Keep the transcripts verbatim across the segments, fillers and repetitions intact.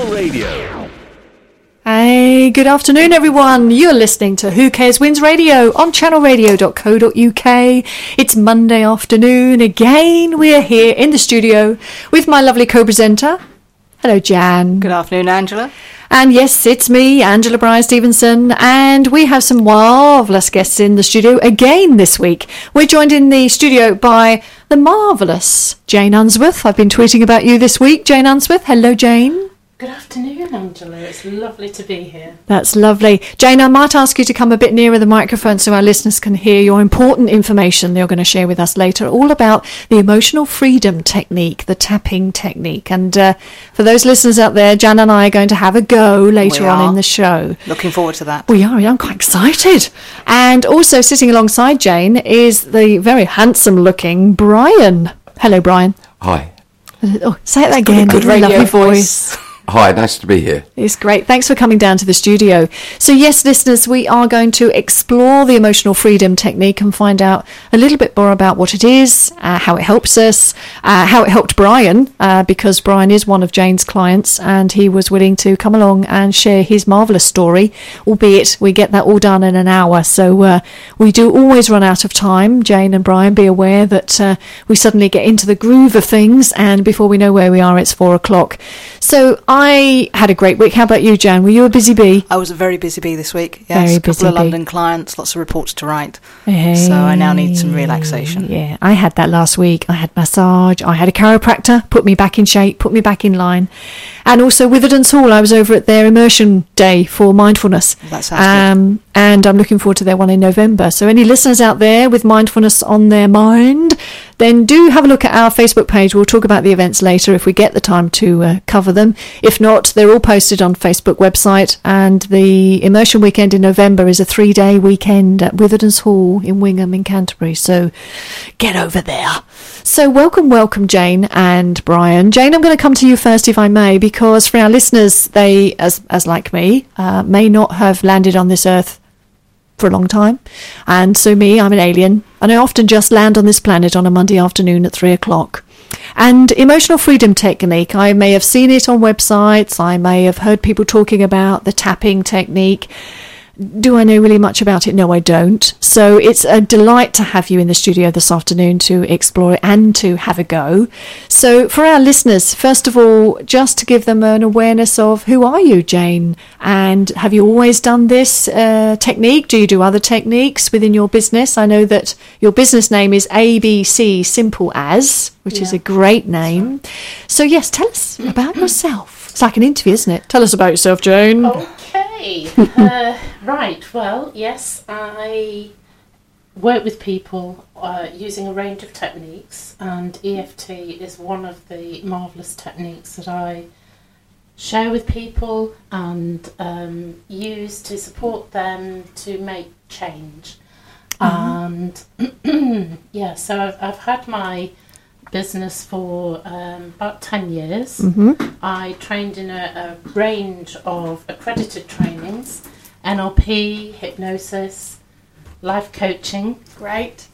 Channel Radio. Hey, good afternoon, everyone. You're listening to Who Cares Wins Radio on channel radio dot co dot uk. It's Monday afternoon. Again, we're here in the studio with my lovely co-presenter. Hello, Jan. Good afternoon, Angela. And yes, it's me, Angela Bryan-Stevenson, and we have some marvellous guests in the studio again this week. We're joined in the studio by the marvellous Jane Unsworth. I've been tweeting about you this week, Jane Unsworth. Hello, Jane. Good afternoon, Angela. It's lovely to be here. That's lovely. Jane, I might ask you to come a bit nearer the microphone so our listeners can hear your important information you're going to share with us later, all about the emotional freedom technique, the tapping technique. And uh, for those listeners out there, Jan and I are going to have a go later on in the show. Looking forward to that. We are. I'm quite excited. And also sitting alongside Jane is the very handsome-looking Brian. Hello, Brian. Hi. Oh, say that again. Good radio lovely voice. Hi, nice to be here. It's great. Thanks for coming down to the studio. So yes, listeners, we are going to explore the emotional freedom technique and find out a little bit more about what it is, uh, how it helps us, uh, how it helped Brian, uh, because Brian is one of Jane's clients and he was willing to come along and share his marvellous story, albeit we get that all done in an hour. So uh, we do always run out of time. Jane and Brian, be aware that uh, we suddenly get into the groove of things and before we know where we are, it's four o'clock. So I had a great week. How about you, Jan? Were you a busy bee? I was a very busy bee this week. Yes, very a couple busy of bee. London clients, lots of reports to write. Hey. So I now need some relaxation. Yeah, I had that last week. I had massage. I had a chiropractor, put me back in shape, put me back in line. And also Witherden's Hall, I was over at their immersion day for mindfulness. That sounds good. Um, and I'm looking forward to their one in November. So any listeners out there with mindfulness on their mind, then do have a look at our Facebook page. We'll talk about the events later if we get the time to uh, cover them. If not, they're all posted on Facebook website. And the immersion weekend in November is a three-day weekend at Witherden's Hall in Wingham in Canterbury. So get over there. So welcome, welcome, Jane and Brian. Jane, I'm going to come to you first, if I may, because for our listeners, they, as as like me, uh, may not have landed on this earth for a long time. And so me, I'm an alien, and I often just land on this planet on a Monday afternoon at three o'clock. And emotional freedom technique, I may have seen it on websites, I may have heard people talking about the tapping technique. Do I know really much about it? No, I don't. So it's a delight to have you in the studio this afternoon to explore it and to have a go. So for our listeners, first of all, just to give them an awareness of who are you, Jane? And have you always done this uh, technique? Do you do other techniques within your business? I know that your business name is A B C Simple As, which Yeah. is a great name. So yes, tell us about yourself. It's like an interview, isn't it? Tell us about yourself, Jane. Okay. uh, right. Well, yes, I work with people uh, using a range of techniques, and E F T is one of the marvellous techniques that I share with people and um, use to support them to make change. Mm-hmm. And yeah, so I've, I've had my business for um, about ten years. Mm-hmm. I trained in a, a range of accredited trainings, N L P, hypnosis, life coaching. Great.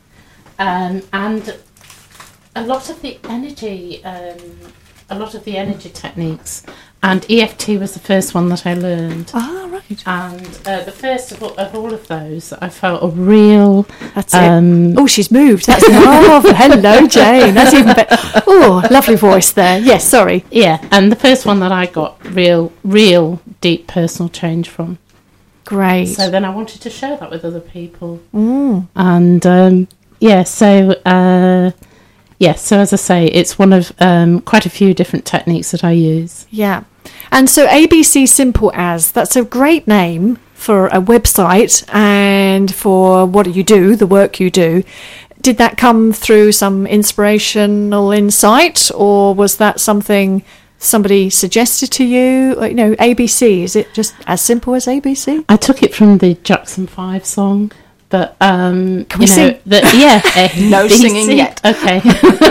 Um, and a lot of the energy, um, a lot of the energy techniques, and E F T was the first one that I learned. Ah, right. And uh, the first of all, of all of those, I felt a real. That's um, it. Oh, she's moved. That's marvellous. Hello, Jane. That's even better. Oh, lovely voice there. Yes, sorry. Yeah, and the first one that I got real, real deep personal change from. Great. So then I wanted to share that with other people. Mm. And um, yeah, so uh, yeah, so as I say, it's one of um, quite a few different techniques that I use. Yeah. And so A B C Simple As, that's a great name for a website and for what you do, the work you do. Did that come through some inspirational insight, or was that something somebody suggested to you? You know, A B C, is it just as simple as A B C? I took it from the Jackson five song, but um, Can we you know, sing? The, yeah, No A B C. singing yet. Okay,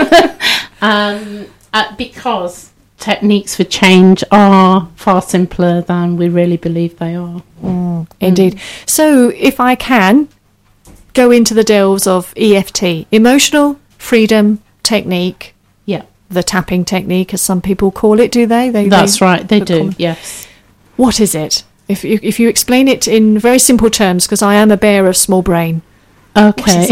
um, uh, because techniques for change are far simpler than we really believe they are. Mm, indeed. Mm. So if I can go into the delves of E F T, emotional freedom technique. Yeah. the tapping technique, as some people call it, do they? they That's they, right, they the do, common- yes. What is it? If you, if you explain it in very simple terms, because I am a bear of small brain. Okay.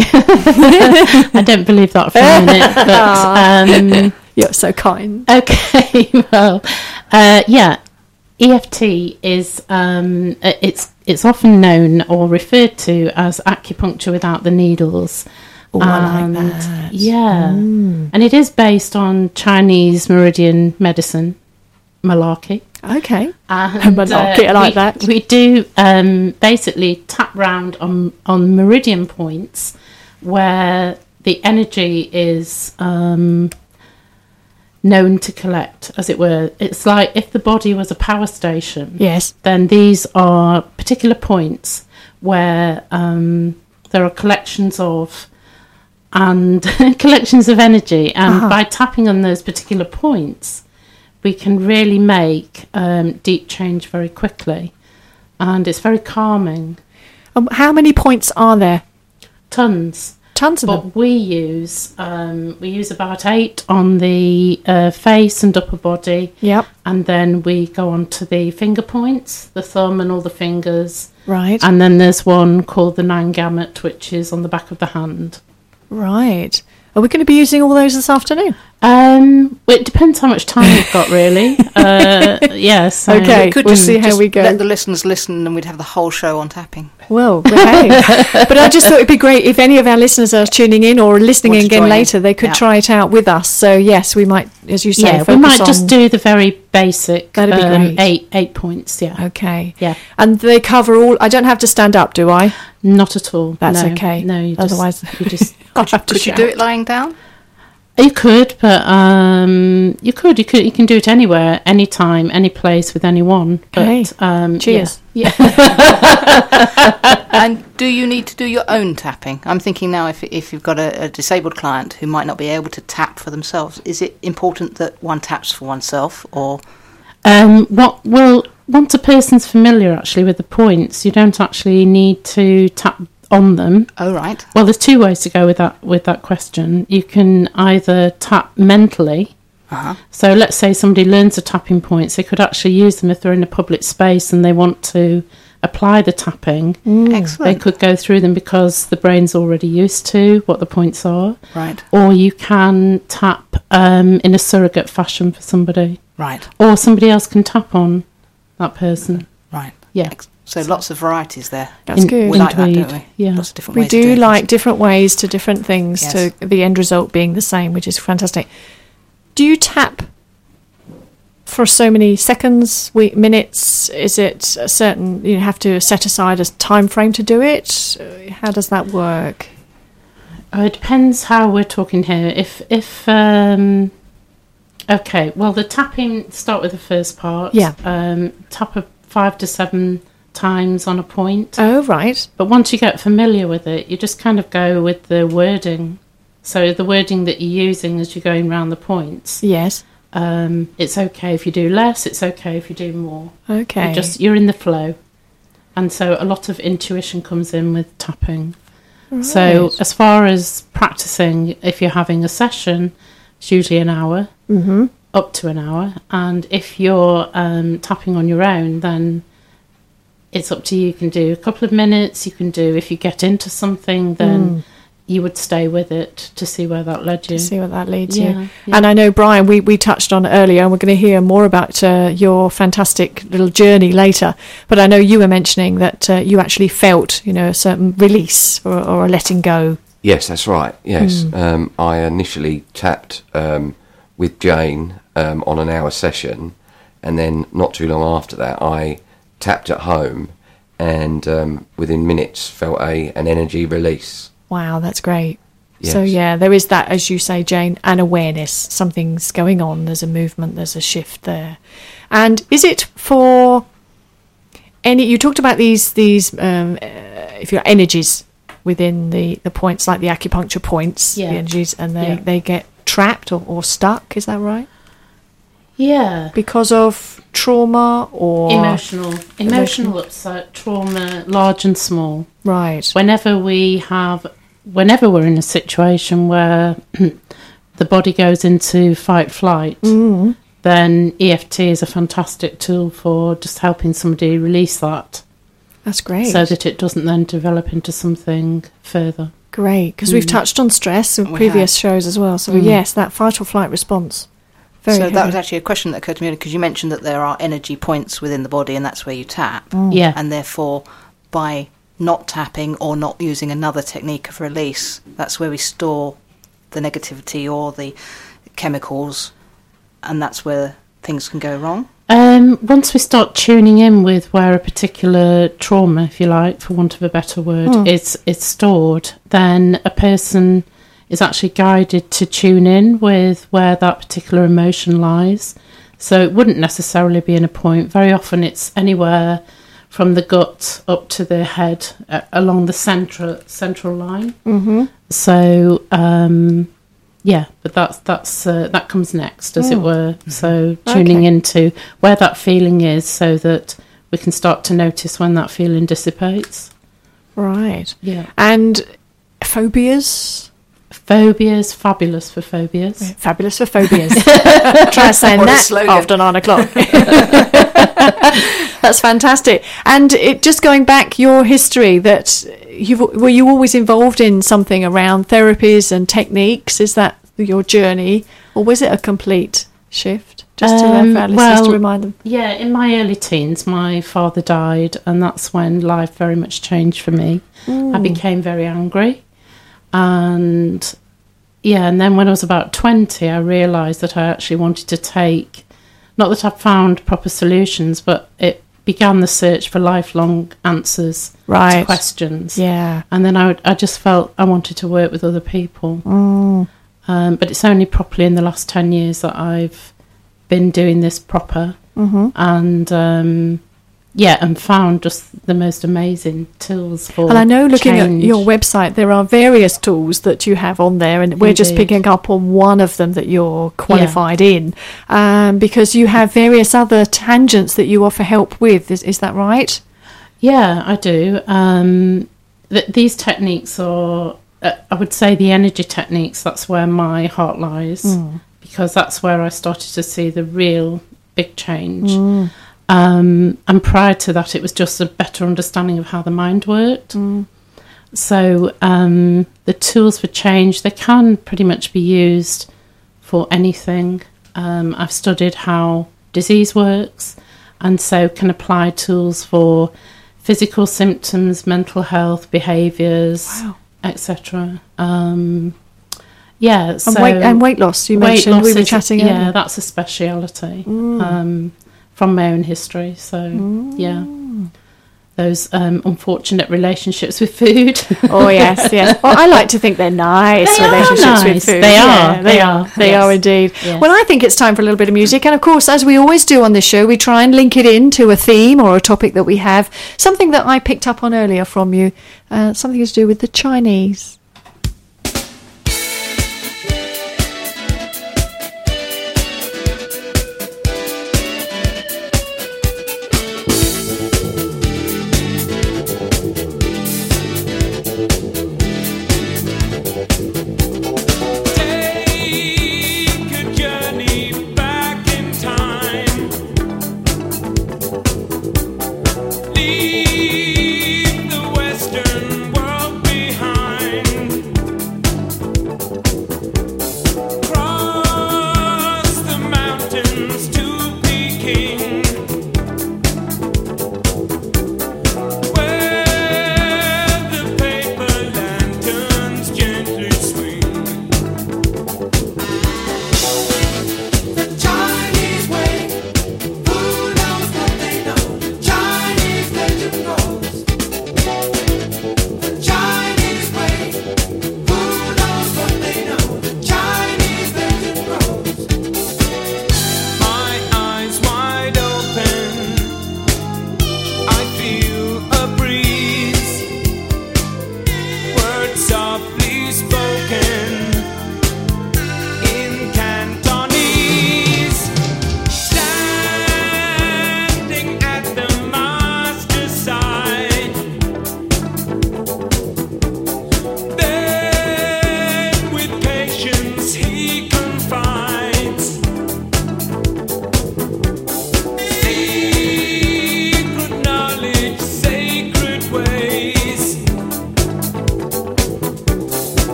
I don't believe that for a minute, but... Um, You're so kind. okay, well, uh, yeah, E F T is, um, it's, it's often known or referred to as acupuncture without the needles. Oh, I like that. Yeah, Mm. and it is based on Chinese meridian medicine, malarkey. Okay. And, Malarkey, I like we, that. We do um, basically tap round on on meridian points where the energy is um, known to collect, as it were. It's like if the body was a power station. Yes. Then these are particular points where um, there are collections of and collections of energy, and Uh-huh. by tapping on those particular points, we can really make um, deep change very quickly, and it's very calming. Um, how many points are there? Tons, Tons of them. but we use um, we use about eight on the uh, face and upper body, Yep. and then we go on to the finger points, the thumb and all the fingers, Right. and then there's one called the nine gamut, which is on the back of the hand. Right. Are we going to be using all those this afternoon? Um, well, it depends how much time we've got, really. uh, yes. so- Okay. We could we'll just, see how just we go. let the listeners listen, and we'd have the whole show on tapping. Well, okay. But I just thought it'd be great if any of our listeners are tuning in or listening Want to again join in. later, they could Yeah. try it out with us. So yes, we might, as you say, Yeah, focus we might on... just do the very basic That'd be um, great. eight eight points. Yeah, Okay. yeah, And they cover all... I don't have to stand up, do I? not at all. That's no, okay. No, you just, Otherwise, you just I'll have to Could you shout. do it lying down? you could, but um, you could, you could, you can do it anywhere, anytime, any place with anyone. But, Okay. um, Cheers. Yeah. And do you need to do your own tapping? I'm thinking now, if if you've got a, a disabled client who might not be able to tap for themselves, is it important that one taps for oneself, or Um, what? Well, once a person's familiar actually with the points, you don't actually need to tap on them. oh right, Well, there's two ways to go with that with that question. You can either tap mentally. uh-huh. So let's say somebody learns the tapping points, they could actually use them if they're in a public space and they want to apply the tapping. Mm. They Excellent, could go through them because the brain's already used to what the points are. right, Or you can tap um, in a surrogate fashion for somebody. right, Or somebody else can tap on that person. right. Yeah. Ex- So lots of varieties there. That's In- good. We like that, Indeed, don't we? yeah. Lots of different We ways of do doing like things. different ways to different things, Yes. to the end result being the same, which is fantastic. Do you tap for so many seconds, we, minutes? Is it a certain, you have to set aside a time frame to do it? Uh, How does that work? Oh, it depends how we're talking here. If if um, okay, well the tapping, start with the first part. Yeah. Um, tap a five to seven times on a point. Oh, right. But once you get familiar with it, you just kind of go with the wording. So the wording that you're using as you're going around the points. Yes. Um, it's okay if you do less. It's okay if you do more. Okay. You're just you're in the flow, and so a lot of intuition comes in with tapping. So Right. as far as practicing, if you're having a session, it's usually an hour, Mm-hmm. up to an hour. And if you're um, tapping on your own, then it's up to you. You can do a couple of minutes. You can do, if you get into something, then Mm. you would stay with it to see where that led you. To see what that leads Yeah, you. yeah. And I know, Brian, we, we touched on it earlier, and we're going to hear more about uh, your fantastic little journey later. But I know you were mentioning that uh, you actually felt, you know, a certain release or, or a letting go. Yes, that's right. Yes, Mm. um, I initially tapped um, with Jane um, on an hour session, and then not too long after that, I tapped at home, and um, within minutes felt a an energy release. Wow, that's great. Yes. So, yeah, there is that, as you say, Jane, an awareness. Something's going on. There's a movement. There's a shift there. And is it for any... You talked about these, these um, uh, if your energies within the, the points, like the acupuncture points, Yeah. the energies, and they, Yeah. they get trapped or, or stuck. Is that right? Yeah. Because of trauma or... Emotional, emotional upset, trauma, large and small. Right. Whenever we have, whenever we're in a situation where the body goes into fight flight, Mm. then E F T is a fantastic tool for just helping somebody release that, That's great. so that it doesn't then develop into something further. Great, because we've touched on stress in We previous shows as well. So Mm. yes, that fight or flight response. Very so that heavy. was actually a question that occurred to me because you mentioned that there are energy points within the body, and that's where you tap. Yeah. And therefore, by not tapping or not using another technique of release, that's where we store the negativity or the chemicals, and that's where things can go wrong. Um, once we start tuning in with where a particular trauma, if you like, for want of a better word, Mm. is, is stored, then a person is actually guided to tune in with where that particular emotion lies. So it wouldn't necessarily be in a point. Very often it's anywhere from the gut up to the head, uh, along the central central line. Mm-hmm. So um, yeah, but that's that's uh, that comes next, as it were. So tuning Okay. into where that feeling is, so that we can start to notice when that feeling dissipates. Right. Yeah, And phobias? phobias, fabulous for phobias. Fabulous for phobias. Try saying What a that slogan. after nine o'clock. That's fantastic. And it, just going back, your history, that you've, were you always involved in something around therapies and techniques? Is that your journey, or was it a complete shift? Just to Um, for our listeners to well, remind them. Yeah, in my early teens, my father died, and that's when life very much changed for me. I became very angry, and yeah, and then when I was about twenty, I realised that I actually wanted to take, not that I found proper solutions, but it began the search for lifelong answers Right. to questions. Yeah. And then I, would, I just felt I wanted to work with other people. Mm. Um, but it's only properly in the last ten years that I've been doing this proper, Mm-hmm. and um, yeah, and found just the most amazing tools for And I know, looking change. at your website, there are various tools that you have on there, and we're just Indeed. picking up on one of them that you're qualified in, um, because you have various other tangents that you offer help with. Is, is that right? Yeah, I do. Um, th- these techniques are, uh, I would say, the energy techniques. That's where my heart lies, Mm. because that's where I started to see the real big change. Um, and prior to that, it was just a better understanding of how the mind worked. So um, the tools for change, they can pretty much be used for anything. Um, I've studied how disease works, and so can apply tools for physical symptoms, mental health, behaviours, Wow. et cetera. Um, yeah, And, so weight, and weight loss, you weight mentioned, we loss were is- chatting Yeah, earlier. that's a speciality um, from my own history. So yeah, those um, unfortunate relationships with food. Oh, yes, yes. Well, I like to think they're nice They are relationships with nice. food. They Yeah, are. They They are. are. They Yes. are indeed. Yes. Well, I think it's time for a little bit of music. And of course, as we always do on this show, we try and link it into a theme or a topic that we have. Something that I picked up on earlier from you, uh, something to do with the Chinese. Take a journey back in time. Leave the Western world behind.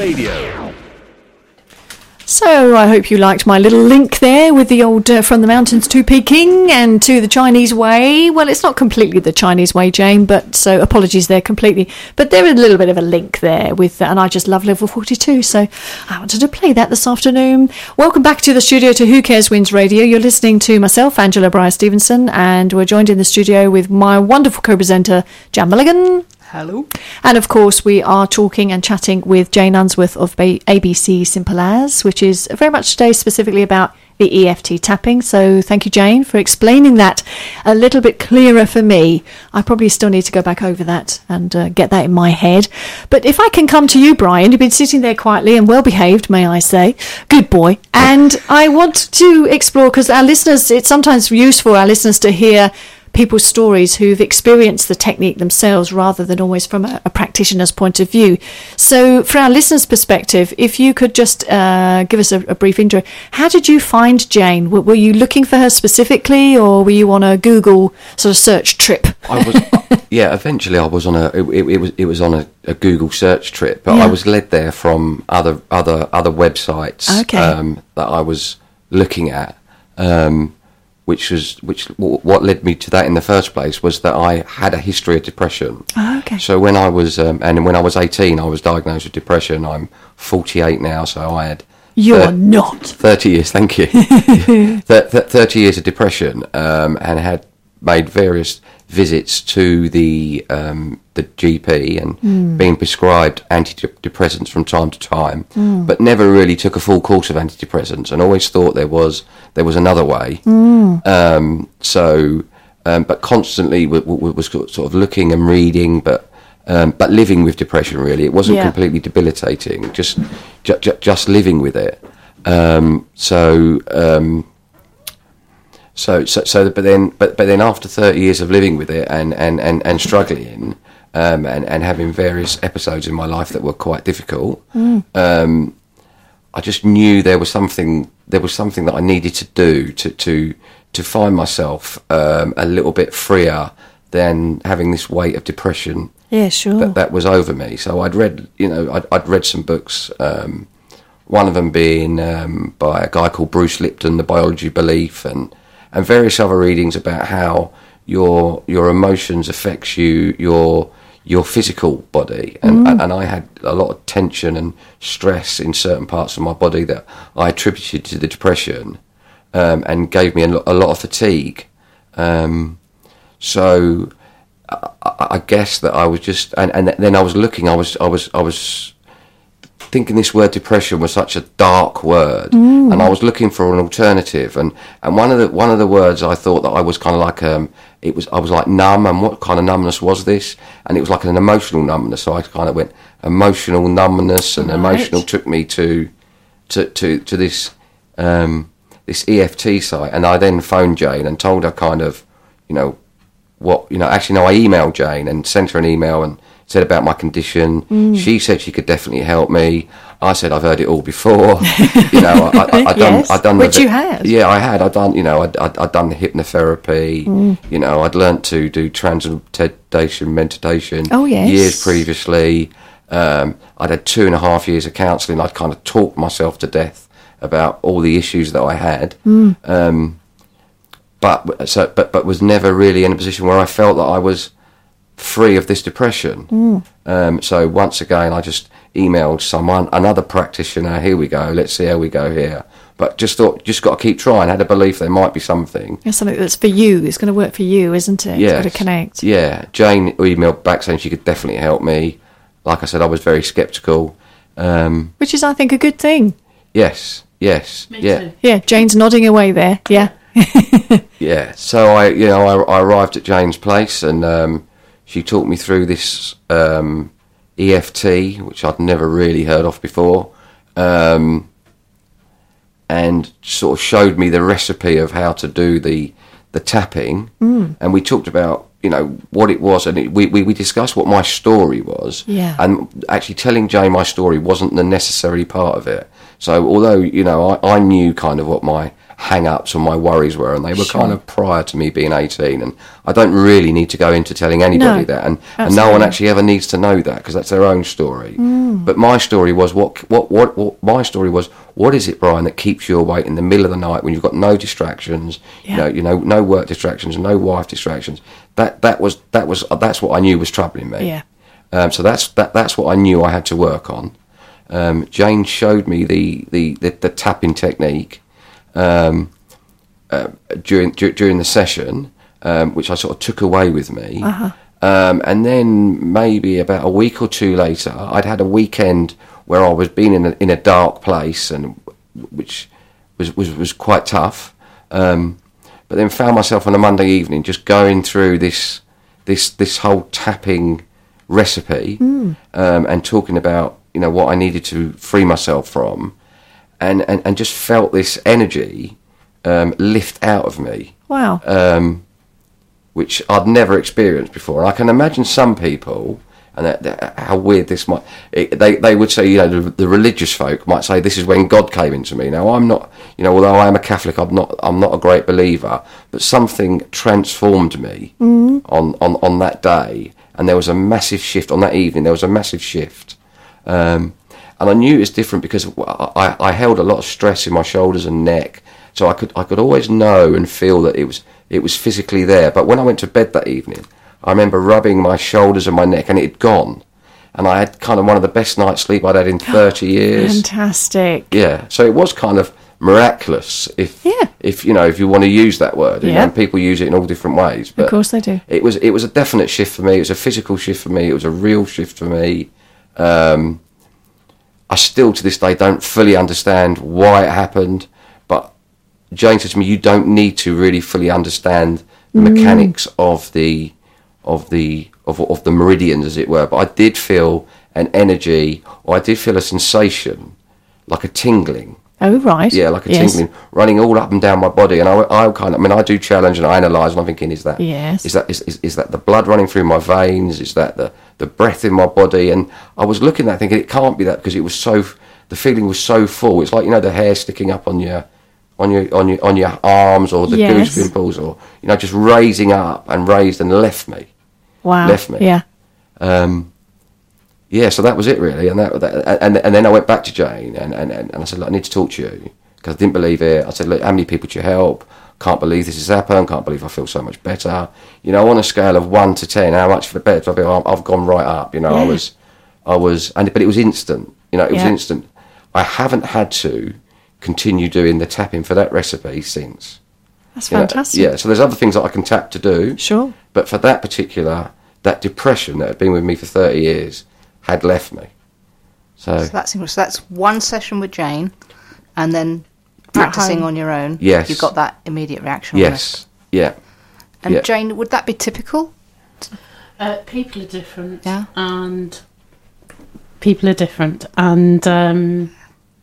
Radio. So I hope you liked my little link there with the old uh, From the Mountains to Peking and to the Chinese way. Well, it's not completely the Chinese way, Jane, but so apologies there completely. But there is a little bit of a link there with, uh, and I just love Level forty-two, so I wanted to play that this afternoon. Welcome back to the studio to Who Cares Wins Radio. You're listening to myself, Angela Bryce-Stevenson, and we're joined in the studio with my wonderful co-presenter, Jan Mulligan. Hello. And of course, we are talking and chatting with Jane Unsworth of A B C Simple As, which is very much today specifically about the E F T tapping. So thank you, Jane, for explaining that a little bit clearer for me. I probably still need to go back over that and uh, get that in my head. But if I can come to you, Brian, you've been sitting there quietly and well behaved, may I say. Good boy. And I want to explore, because our listeners, it's sometimes useful for our listeners to hear people's stories who've experienced the technique themselves rather than always from a, a practitioner's point of view. So for our listeners' perspective, if you could just uh, give us a, a brief intro. How did you find Jane? W- were you looking for her specifically, or were you on a Google sort of search trip? I was, yeah. Eventually, I was on a. It, it, it was it was on a, a Google search trip, but Yeah. I was led there from other other other websites Okay. um, that I was looking at. Um, which was which what led me to that in the first place was that I had a history of depression. Oh, okay. So when I was um, and when I was eighteen, I was diagnosed with depression. I'm forty-eight now, so I had You're thir- not. thirty years. Thank you. th- th- thirty years of depression, um, and had made various visits to the um, the G P and Mm. been prescribed antidepressants from time to time, Mm. but never really took a full course of antidepressants, and always thought there was there was another way. Mm. Um, so, um, but constantly w- w- was sort of looking and reading, but um, but living with depression. Really, it wasn't Yeah. completely debilitating. Just ju- ju- just living with it. Um, so. Um, So, so, so, but then, but, but then, after thirty years of living with it and and and, and struggling, um, and and having various episodes in my life that were quite difficult, Mm. um, I just knew there was something. There was something that I needed to do to to to find myself um, a little bit freer than having this weight of depression Yeah, sure. that that was over me. So I'd read, you know, I'd, I'd read some books. Um, one of them being um, by a guy called Bruce Lipton, The Biology of Belief, and and various other readings about how your your emotions affects you, your your physical body, and Mm. and I had a lot of tension and stress in certain parts of my body that I attributed to the depression, um, and gave me a, lo- a lot of fatigue. Um, so I, I guess that I was just, and, and then I was looking, I was I was I was. thinking this word depression was such a dark word, Mm. and I was looking for an alternative, and, and one of the one of the words I thought that I was kind of like um it was I was like numb, and what kind of numbness was this? And it was like an emotional numbness, so I kind of went emotional numbness, and Right. emotional took me to to to, to this um this E F T site, and I then phoned Jane and told her kind of, you know, what, you know, actually no, I emailed Jane and sent her an email and said about my condition. Mm. She said she could definitely help me. I said I've heard it all before. You know, I, I, I done, Yes, I done which the, you had. Yeah, I had. I done. You know, I I I'd done the hypnotherapy. Mm. You know, I'd learnt to do transcendentation meditation. Oh, yes. Years previously. Um, I'd had two and a half years of counselling. I'd kind of talked myself to death about all the issues that I had. Mm. Um, but so, but but was never really in a position where I felt that I was free of this depression. Mm. Um, so once again, I just emailed someone, another practitioner. Here we go. Let's see how we go here. But just thought, just got to keep trying. Had a belief there might be something. It's something that's for you. It's going to work for you, isn't it? Yeah, It's got to connect. Yeah, Jane emailed back saying she could definitely help me. Like I said, I was very sceptical. Um, Which is, I think, a good thing. yes, yes, Me yeah. too. Yeah, Jane's nodding away there. Yeah. Yeah, so I, you know, I, I arrived at Jane's place, and um, she talked me through this um, E F T, which I'd never really heard of before, um, and sort of showed me the recipe of how to do the the tapping. Mm. And we talked about, you know, what it was, and it, we, we we discussed what my story was. Yeah. And actually, telling Jane my story wasn't the necessary part of it. So although, you know, I, I knew kind of what my hang-ups or my worries were, and they were Sure. kind of prior to me being eighteen. And I don't really need to go into telling anybody No, that, and, and no absolutely. one actually ever needs to know that because that's their own story. Mm. But my story was what, what what what my story was. What is it, Brian, that keeps you awake in the middle of the night when you've got no distractions? Yeah. You know, you know, no work distractions, no wife distractions. That that was that was that's what I knew was troubling me. Yeah. Um, so that's that that's what I knew I had to work on. Um, Jane showed me the the, the, the tapping technique um, uh, during dur- during the session, um, which I sort of took away with me. Uh-huh. Um, and then maybe about a week or two later, I'd had a weekend where I was being in a, in a dark place, and which was was, was quite tough. Um, but then found myself on a Monday evening just going through this this this whole tapping recipe Mm. um, and talking about you know what I needed to free myself from, and and, and just felt this energy um, lift out of me. Wow. Um, which I'd never experienced before. And I can imagine some people, and that, that, how weird this might, it, they they would say, you know, the, the religious folk might say this is when God came into me. Now I'm not, you know, although I am a Catholic, I'm not I'm not a great believer, but something transformed me Mm. on, on, on that day, and there was a massive shift on that evening. There was a massive shift, um, and I knew it was different because I, I, I held a lot of stress in my shoulders and neck, so I could I could always know and feel that it was. It was physically there. But when I went to bed that evening, I remember rubbing my shoulders and my neck, and it had gone. And I had kind of one of the best night's sleep I'd had in thirty years. Fantastic. Yeah. So it was kind of miraculous, if Yeah. if you know, if you want to use that word. You Yeah. know, and people use it in all different ways. But Of course they do. It was it was a definite shift for me. It was a physical shift for me. It was a real shift for me. Um, I still to this day don't fully understand why it happened, but Jane said to me, "You don't need to really fully understand the Mm. mechanics of the of the of of the meridians, as it were." But I did feel an energy, or I did feel a sensation, like a tingling. Oh, right. Yeah, like a Yes. tingling running all up and down my body. And I, I kind of, I mean, I do challenge and I analyse, and I'm thinking, is that Yes. is that is, is, is that the blood running through my veins? Is that the the breath in my body? And I was looking at that thinking, it can't be that, because it was so, the feeling was so full. It's like, you know, the hair sticking up on your on your on your on your arms, or the Yes. goose pimples, or you know, just raising up and raised and left me. Wow. Left me. Yeah. Um, yeah, so that was it really, and that, that and and then I went back to Jane and and, and I said, look, I need to talk to you, because I didn't believe it. I said, look, how many people do you help? Can't believe this has happened. Can't believe I feel so much better. You know, on a scale of one to ten, how much for the better? I feel I've gone right up. You know, I Yeah. was, I was, and but it was instant. You know, it was Yeah. instant. I haven't had to continue doing the tapping for that recipe since. That's You know, fantastic. yeah, so there's other things that I can tap to do. Sure. But for that particular, that depression that had been with me for thirty years had left me. So, So that's so that's one session with Jane, and then practicing home. on your own. Yes. You got that immediate reaction. on it. yes, yeah. And yeah. Jane, would that be typical? Uh, people are different, Yeah. and people are different, and um,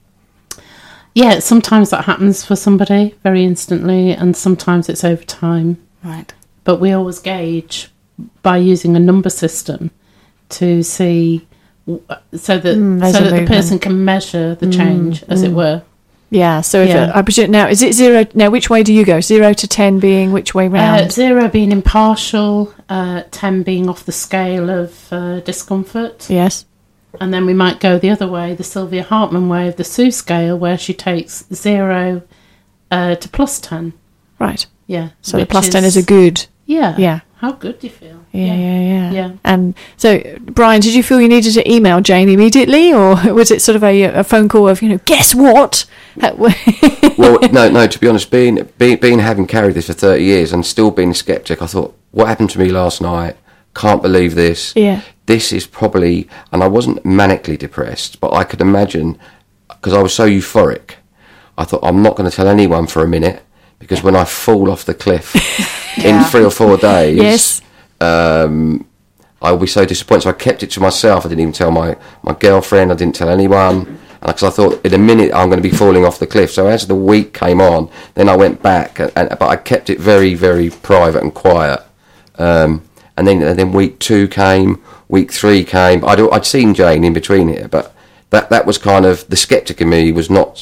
yeah, sometimes that happens for somebody very instantly, and sometimes it's over time. Right. But we always gauge by using a number system to see, w- so that Mm, so measure that the movement. person can measure the change, as it were. Yeah. So if Yeah. uh, I presume now, is it zero? Now, which way do you go? Zero to ten being which way Uh, round? zero being impartial, uh, ten being off the scale of uh, discomfort. Yes. And then we might go the other way, the Sylvia Hartman way of the Sue scale, where she takes zero uh, to plus ten. Right. Yeah. So the which plus ten is a good. Yeah. Yeah. How good do you feel? Yeah, yeah, yeah. Yeah. And so, Brian, did you feel you needed to email Jane immediately, or was it sort of a, a phone call of, you know, guess what? Well, no, no. To be honest, being, being being having carried this for thirty years and still being a skeptic, I thought, what happened to me last night? Can't believe this. Yeah. This is probably, and I wasn't manically depressed, but I could imagine, because I was so euphoric, I thought, I'm not going to tell anyone for a minute, because when I fall off the cliff in Yeah. three or four days, Yes. um, I'll be so disappointed. So I kept it to myself. I didn't even tell my, my girlfriend. I didn't tell anyone. Because I thought, in a minute, I'm going to be falling off the cliff. So as the week came on, then I went back. And, and, but I kept it very, very private and quiet. Um, and then and then week two came. Week three came. I'd, I'd seen Jane in between here. But that, that was kind of, the sceptic in me was not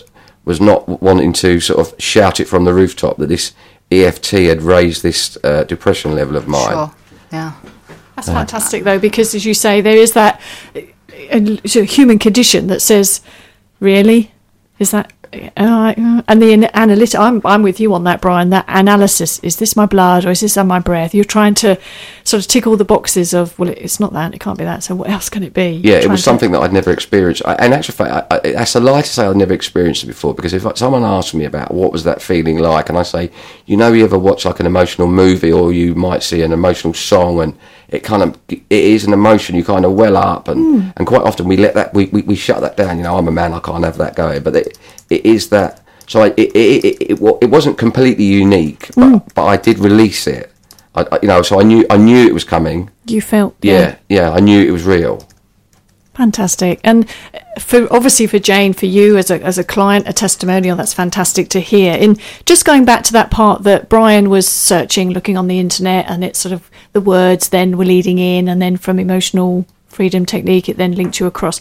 was not wanting to sort of shout it from the rooftop that this E F T had raised this uh, depression level of mine. Sure. Yeah. That's fantastic, though, because as you say, there is that uh, sort of human condition that says, "Really, is that?" Uh, and the an- analytic, I'm I'm with you on that, Brian. That analysis: is this my blood or is this on my breath? You're trying to sort of tick all the boxes of, well, it's not that, it can't be that. So what else can it be? Yeah, it Trying was to- something that I'd never experienced. I, and actually, fact, I, I, that's a lie to say I'd never experienced it before. Because if someone asked me about what was that feeling like, and I say, you know, you ever watch like an emotional movie, or you might see an emotional song, and it kind of it is an emotion. You kind of well up, and, mm. and quite often we let that we, we we shut that down. You know, I'm a man, I can't have that going. But it, it is that. So I, it, it, it, it, it wasn't completely unique, but, mm. but I did release it. I, I, you know, so I knew I knew it was coming. You felt, yeah, yeah, yeah, I knew it was real. Fantastic. And for obviously for Jane, for you as a as a client, a testimonial, that's fantastic to hear. In just going back to that part that Brian was searching, looking on the internet, and it's sort of the words then were leading in, and then from Emotional Freedom Technique, it then linked you across.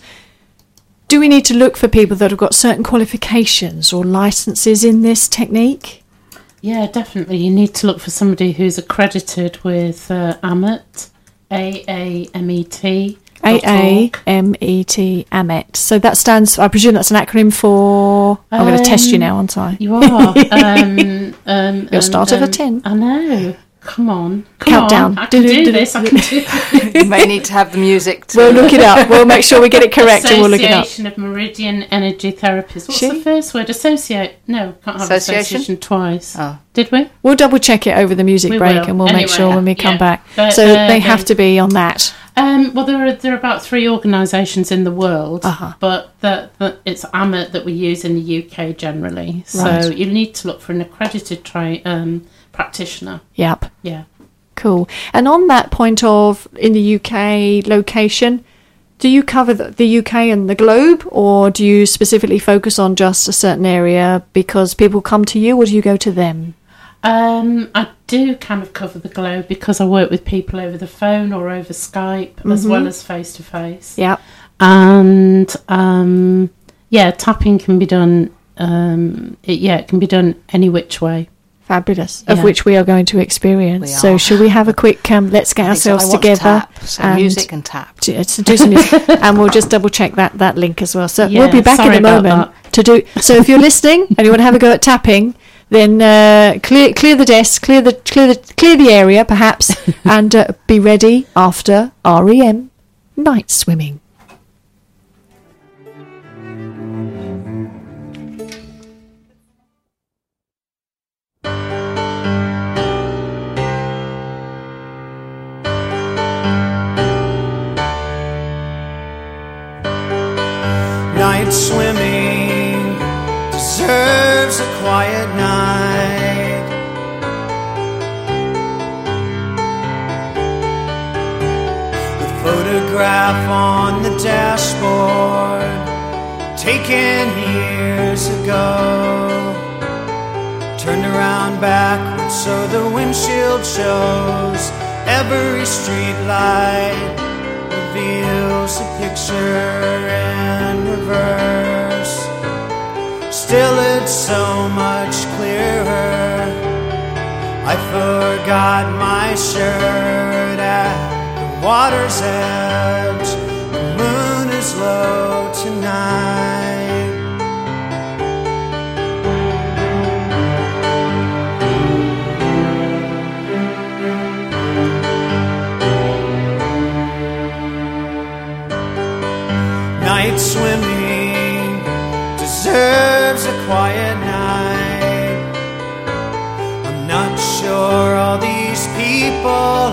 Do we need to look for people that have got certain qualifications or licenses in this technique? Yeah, definitely. You need to look for somebody who's accredited with uh, A M E T, A A M E T. A A M E T, A M E T. So that stands, I presume that's an acronym for, I'm um, going to test you now, aren't I? You are. um, um, You'll start um, at a ten. I know. Come on. Come Countdown. On. I can do this. I can do this. You may need to have the music to... We'll look it up. We'll make sure we get it correct and we'll look it up. Association of Meridian Energy Therapists. What's She? the first word? Associate. No, can't have Association? association twice. Oh. Did we? We'll double check it over the music We break will. and we'll Anyway, make sure when we come yeah. back. But, so uh, they have they- to be on that. Um, well, there are there are about three organisations in the world, Uh-huh. but the, the, it's A M E T that we use in the U K generally. So Right. you need to look for an accredited tra- um, practitioner. Yep. Yeah. Cool. And on that point of in the U K location, do you cover the, the U K and the globe, or do you specifically focus on just a certain area because people come to you, or do you go to them? Um, I do kind of cover the globe because I work with people over the phone or over Skype as Mm-hmm. well as face to face. Yep. And um, yeah, tapping can be done. Um, it, yeah, it can be done any which way. Fabulous. Of Yeah. which we are going to experience. We So are. should we have a quick, um, let's get I think so. ourselves I want together. Tap, so and music and tap. to, uh, to do some music, and we'll just double check that, that link as well. So Yeah, we'll be back sorry in a about moment to do. So if you're listening and you want to have a go at tapping, then uh, clear clear the desk, clear the clear the clear the area, perhaps, and uh, be ready after R E M night swimming. Night swimming deserves a quiet night. The photograph on the dashboard, taken years ago, turned around backwards so the windshield shows every street light reveals a picture in reverse. Still it's so much clearer. I forgot my shirt at the water's edge. The moon is low tonight. Night swimming deserves a quiet night. I'm not sure all these people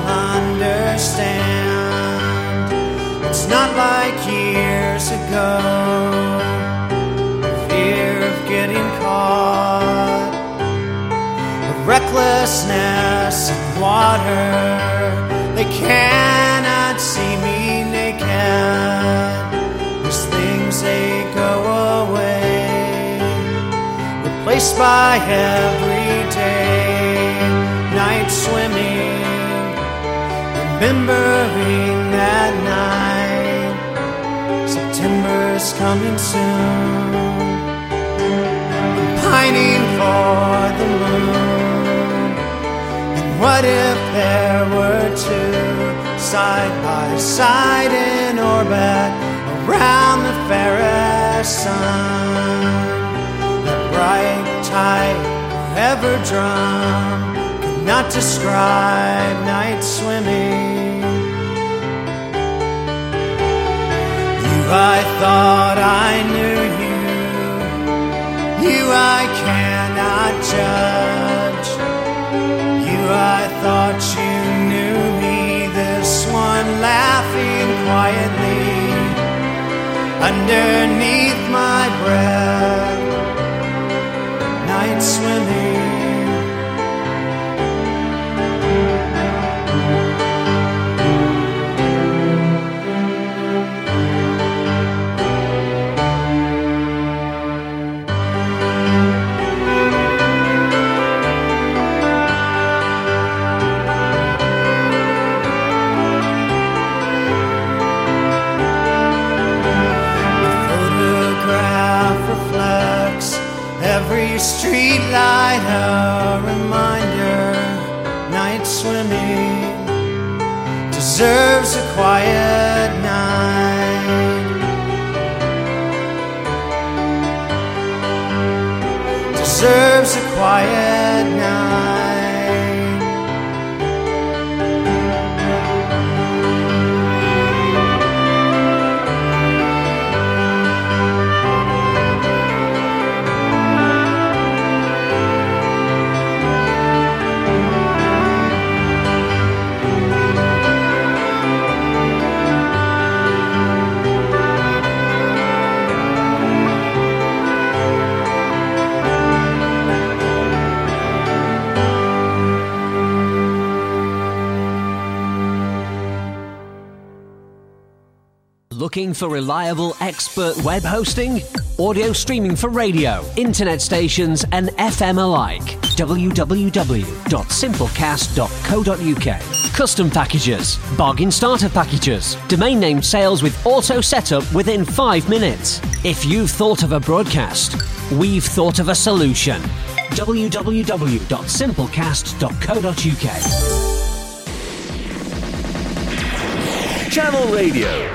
understand. It's not like years ago, the fear of getting caught, the recklessness in water. They cannot see me naked. These things, they go away, replaced by everyday night swimming, remembering that night. September's coming soon. for the moon? And what if there were two side by side in orbit around the fairest sun? That bright, tight, forever drum cannot describe night swimming. You, I thought I knew you. You, I cannot judge. You, I thought you knew me. This one laughing quietly underneath my breath. Night swimming. Every street light a reminder. Night swimming deserves a quiet night. Deserves a quiet night. Looking for reliable expert web hosting? Audio streaming for radio, internet stations and F M alike. w w w dot simplecast dot co dot u k. Custom packages, bargain starter packages, domain name sales with auto setup within five minutes. If you've thought of a broadcast, we've thought of a solution. w w w dot simplecast dot co dot u k. Channel Radio.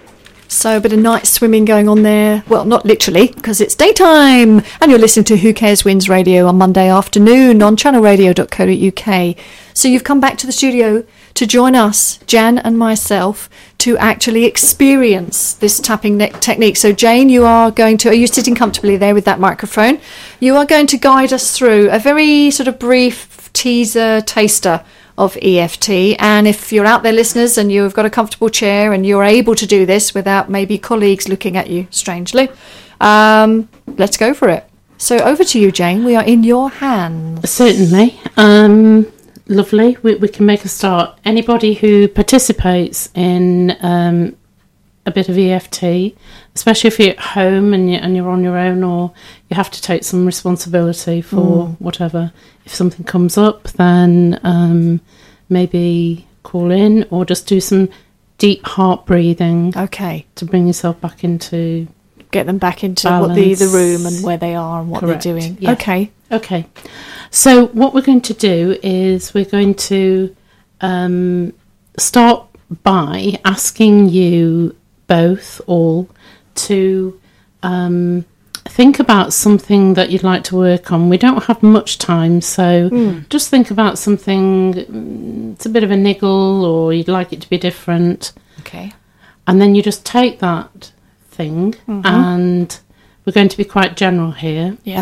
So a bit of night swimming going on there. Well, not literally, because it's daytime. And you're listening to Who Cares Wins Radio on Monday afternoon on channel radio dot co dot u k. So you've come back to the studio to join us, Jan and myself, to actually experience this tapping ne- technique. So Jane, you are going to, are you sitting comfortably there with that microphone? You are going to guide us through a very sort of brief teaser, taster of E F T. And if you're out there, listeners, and you've got a comfortable chair and you're able to do this without maybe colleagues looking at you strangely, um, let's go for it. So over to you, Jane. We are in your hands. Certainly. Um, lovely. We, we can make a start. Anybody who participates in um, a bit of E F T, especially if you're at home and you're, and you're on your own, or you have to take some responsibility for mm. whatever. If something comes up, then um, maybe call in or just do some deep heart breathing. Okay. To bring yourself back into... Get them back into balance. what the, the room and where they are and what Correct. they're doing. Yeah. Okay. Okay. So what we're going to do is we're going to um, start by asking you both, all, to... Um, think about something that you'd like to work on. We don't have much time, so mm. just think about something, it's a bit of a niggle, or you'd like it to be different. Okay. And then you just take that thing, mm-hmm. and we're going to be quite general here. Yeah.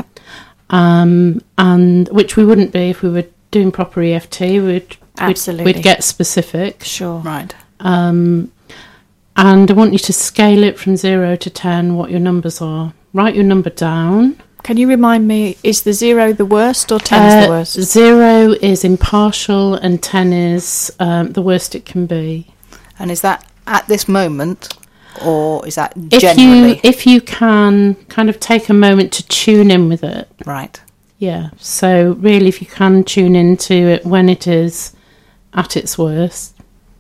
Um, and which we wouldn't be if we were doing proper E F T. We'd, Absolutely. We'd, we'd get specific. Sure. Right. Um, and I want you to scale it from zero to ten, what your numbers are. Write your number down. Can you remind me, is the zero the worst or ten uh, is the worst? Zero is impartial and ten is um, the worst it can be. And is that at this moment, or is that if generally? You, if you can kind of take a moment to tune in with it. Right. Yeah. So really, if you can tune into it when it is at its worst.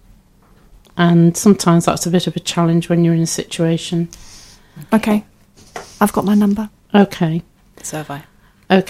And sometimes that's a bit of a challenge when you're in a situation. Okay. I've got my number. Okay. So have I. Okay.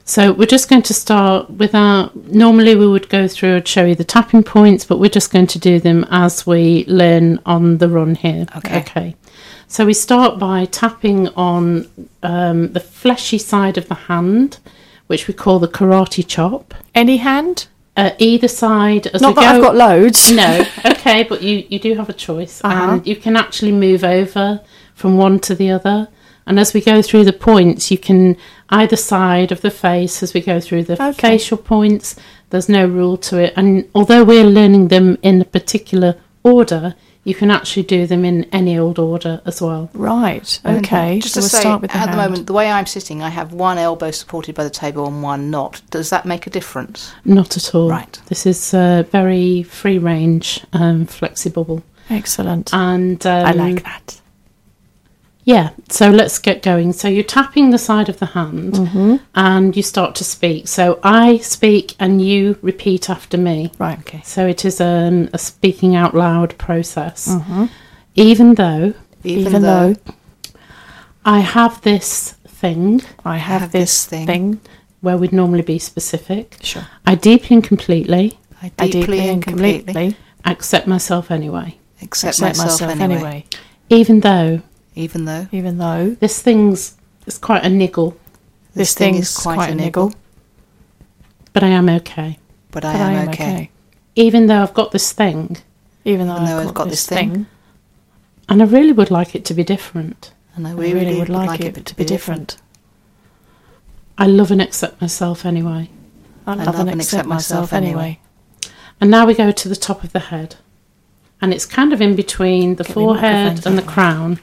So we're just going to start with our, normally we would go through and show you the tapping points, but we're just going to do them as we learn on the run here. Okay. Okay. So we start by tapping on um, the fleshy side of the hand, which we call the karate chop. Any hand? Uh, either side. As Not we that go, I've got loads. No, okay, but you, you do have a choice. Uh-huh. And you can actually move over from one to the other. And as we go through the points, you can either side of the face as we go through the Okay. facial points. There's no rule to it. And although we're learning them in a particular order, you can actually do them in any old order as well. Right. Okay. Just so to we'll say, start with the at the hand. moment, the way I'm sitting, I have one elbow supported by the table and one not. Does that make a difference? Not at all. Right. This is uh, very free range, um, flexible. Excellent. And um, I like that. Yeah, so let's get going. So you're tapping the side of the hand Mm-hmm. and you start to speak. So I speak and you repeat after me. Right. Okay. So it is um, a speaking out loud process. Mm-hmm. Even though Even, Even though, though I have this thing I have, have this this thing. thing. where we'd normally be specific, Sure. I deeply and completely I I deeply, and completely, accept myself anyway. accept, accept myself, myself anyway. anyway. Even though Even though Even though this thing's it's quite a niggle, this, this thing thing's is quite a niggle, but I am okay. but I but am, I am okay. okay. Even though I've got this thing, Even though, Even though I've got, this thing, and I really would like it to be different. And I I really, really would like, it, to be different. I love and accept myself anyway. I love, and accept myself anyway. And now we go to the top of the head. And it's kind of in between the Get me microphone forehead and the down. crown.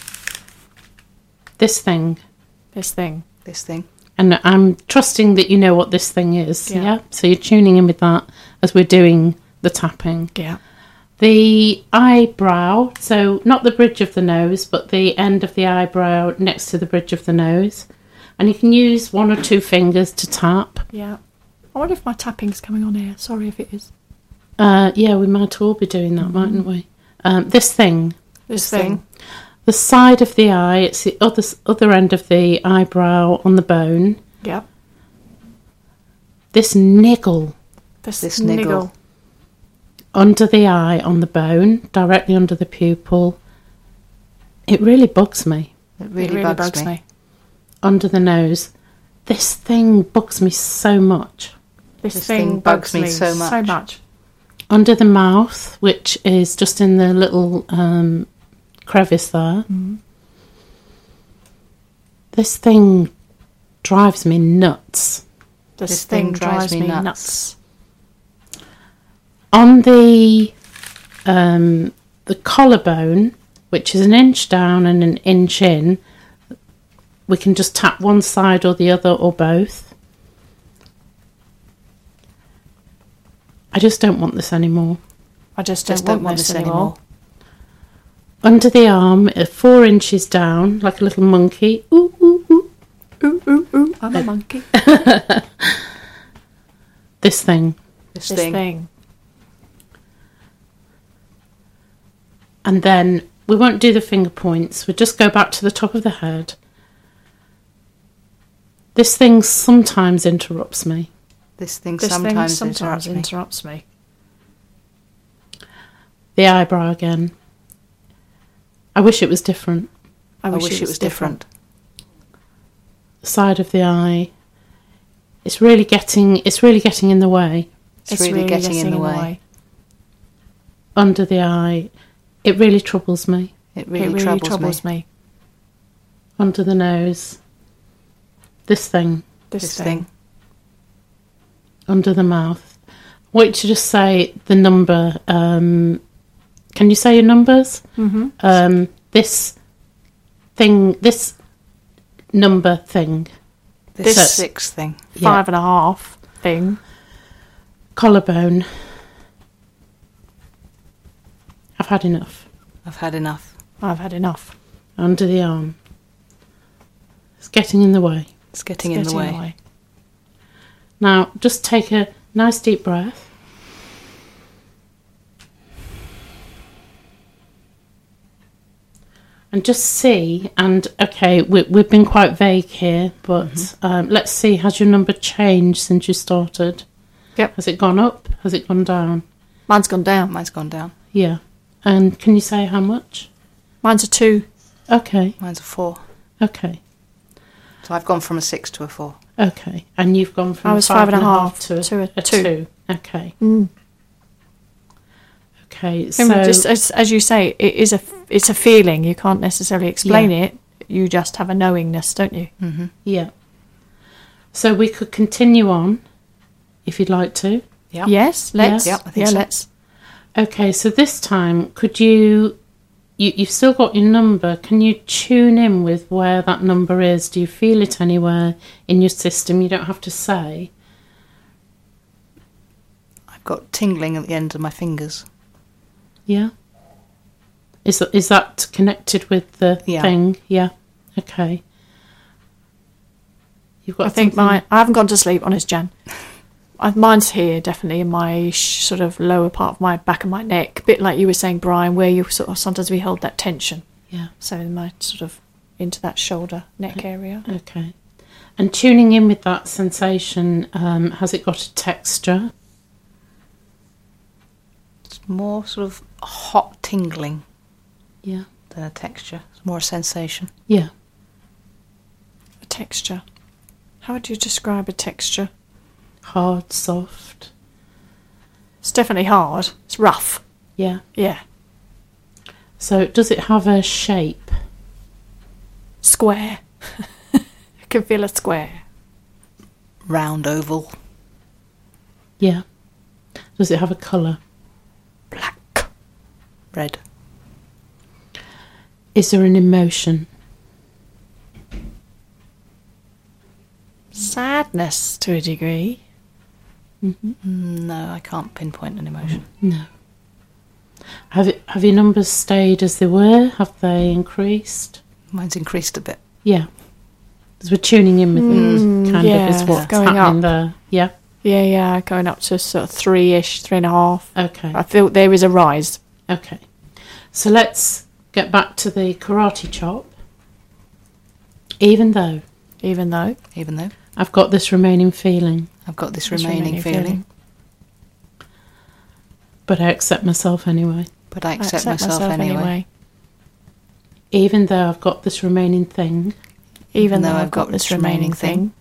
This thing. This thing. This thing. And I'm trusting that you know what this thing is. Yeah. Yeah. So you're tuning in with that as we're doing the tapping. Yeah. The eyebrow, so not the bridge of the nose, but the end of the eyebrow next to the bridge of the nose. And you can use one or two fingers to tap. Yeah. I wonder if my tapping's coming on here. Sorry if it is. Uh, yeah, we might all be doing that, mightn't we? Um, this thing, This, This thing. thing. the side of the eye, it's the other other end of the eyebrow on the bone. Yep. This niggle This, This niggle. niggle. under the eye on the bone, directly under the pupil. It really bugs me. It It really, really bugs, me. Under the nose. This thing bugs me so much. This, This thing, thing bugs, bugs me me so much. So much. Under the mouth, which is just in the little um, crevice there. Mm. This thing drives me nuts. This, This thing, thing drives, drives me me nuts. nuts. On the um, the collarbone, which is an inch down and an inch in, we can just tap one side or the other or both. I just don't want this anymore. I just, Just don't, want this anymore. Under the arm, uh, four inches down, like a little monkey. Ooh, ooh, ooh. Ooh, ooh, ooh. I'm a monkey. This thing. This, This thing. thing. And then we won't do the finger points. We'll just go back to the top of the head. This thing sometimes interrupts me. This thing This sometimes, thing sometimes interrupts me. interrupts me. The eyebrow again. I wish it was different. I I wish, wish it was different. The side of the eye. It's really getting. It's really getting in the way. It's, really, getting, in the way. Under the eye. It really troubles me. It really, It really troubles, troubles me. me. Under the nose. This thing. This, This thing. thing. Under the mouth. Wait to just say the number. Um, can you say your numbers? Mm-hmm. Um, this thing. This number thing. This, This- six thing. Yeah. Five and a half thing. Collarbone. I've had enough. I've had enough. I've had enough. Under the arm. It's getting in the way. It's getting, It's in, getting the way. Now, just take a nice deep breath. And just see, and okay, we, we've been quite vague here, but mm-hmm. um, let's see, has your number changed since you started? Yep. Has it gone up? Has it gone down? Mine's gone down. Mine's gone down. Yeah. And can you say how much? Mine's a two. Okay. Mine's a four. Okay. So I've gone from a six to a four. Okay. And you've gone from I was five, five and and a half, half to a, to a a two. two. Okay. Mm. Okay. So And just as, as you say, it is a it's a feeling. You can't necessarily explain Yeah. it. You just have a knowingness, don't you? Mm-hmm. yeah. So we could continue on, if you'd like to. Yeah. Yes. Let's. Yeah, I think yeah. so. Let's. Okay. So this time, could you? You you've still got your number. Can you tune in with where that number is? Do you feel it anywhere in your system? You don't have to say. I've got tingling at the end of my fingers. Yeah. Is that, is that connected with the Yeah. thing? Yeah. Okay. You've got. I think something- mine. I haven't gone to sleep, honest, Jan. I, mine's here, definitely in my sh- sort of lower part of my back of my neck, a bit like you were saying, Brian, where you sort of sometimes we hold that tension. Yeah. So in my sort of into that shoulder neck area. Okay. And tuning in with that sensation, um, has it got a texture? It's more sort of hot tingling Yeah. than a texture. It's more a sensation. Yeah. A texture. How would you describe a texture? Hard, soft. It's definitely hard. It's rough. Yeah. Yeah. So does it have a shape? Square. I can feel a square. Round oval. Yeah. Does it have a colour? Black. Red. Is there an emotion? Sadness to a degree. Mm-hmm. No, I can't pinpoint an emotion. No. Have it, have your numbers stayed as they were? Have they increased? Mine's increased a bit. Yeah. Because we're tuning in with Mm, it, kind yeah, of, is what's going happening up. there. Yeah. Yeah, yeah, going up to sort of three-ish, three and a half. Okay. I feel there is a rise. Okay. So let's get back to the karate chop. Even though Even though. Even though I've got this remaining feeling, I've got this, This remaining, remaining feeling, feeling. but I accept myself anyway. but I I accept, myself, anyway. Even though I've got this remaining thing, Even though I've got this remaining thing.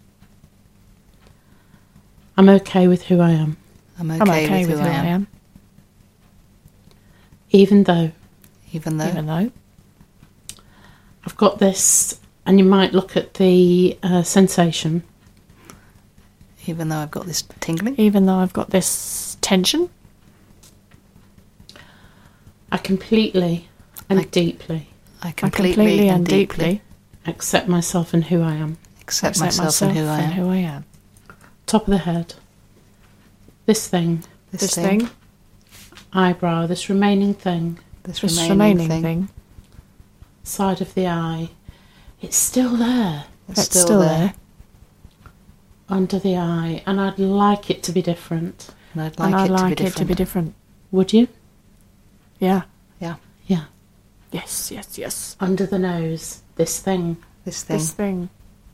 I'm okay with who I am. I'm okay, I'm okay with, with who I am. Even though Even though Even though. I've got this, and you might look at the uh, sensation. even though I've got this tingling. Even though I've got this tension. I completely and I- deeply I I completely, completely and and deeply, deeply accept myself and who I am. accept, accept myself, and who I am. who I am. Top of the head. This thing. This, This thing, thing. Eyebrow. This remaining thing. this, This remaining, remaining thing, thing. Side of the eye. It's still there. It's That's still, still there. there. Under the eye. And I'd like it to be different. And I'd like, And I'd it, like to be it to be different. Would you? Yeah. Yeah, Yeah. Yes, yes, yes. Under the nose. This thing. this thing, This thing.